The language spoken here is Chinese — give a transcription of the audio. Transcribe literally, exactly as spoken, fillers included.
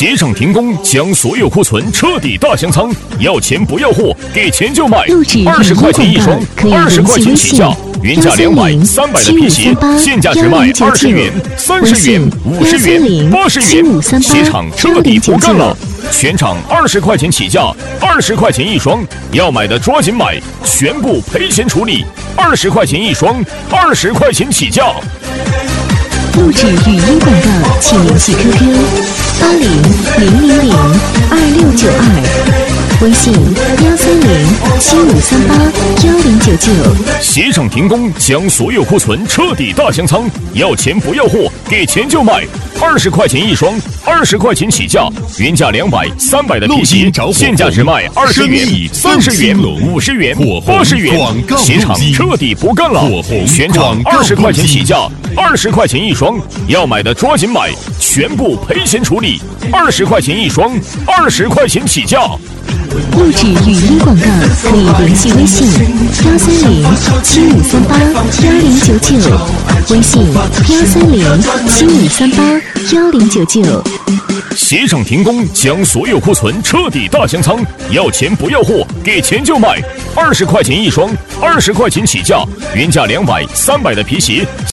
携程停工，将所有库存彻底大降仓，要钱不要货，给钱就买，二十块钱一双，二十块钱起价。原价两百、三百的皮鞋，现价只卖二十元、三十元、五十元、八十元，鞋厂彻底不干了，全场二十块钱起价，二十块钱一双，要买的抓紧买，全部赔钱处理，二十块钱一双，二十块钱起价。 录制语音广告，请联系 Q Q 八零零零零二六九二，微信幺三零七五三八幺零九九。 携程停工，将所有库存彻底大降仓，要钱不要货，给钱就买，二十块钱一双，二十块钱起价，原价两百、三百的皮鞋，现价只卖二十元、三十元、五十元、八十元，鞋厂彻底不干了，全场二十块钱起价，二十块钱一双，要买的抓紧买，全部赔钱处理，二十块钱一双，二十块钱起价。 录制语音广告可以联系微信幺三零七五三八幺零九九，微信幺三零七五三八幺零九九。 携程停工，将所有库存彻底大降仓，要钱不要货，给钱就买，二十块钱一双，二十块钱起价，原价两百、三百的皮鞋。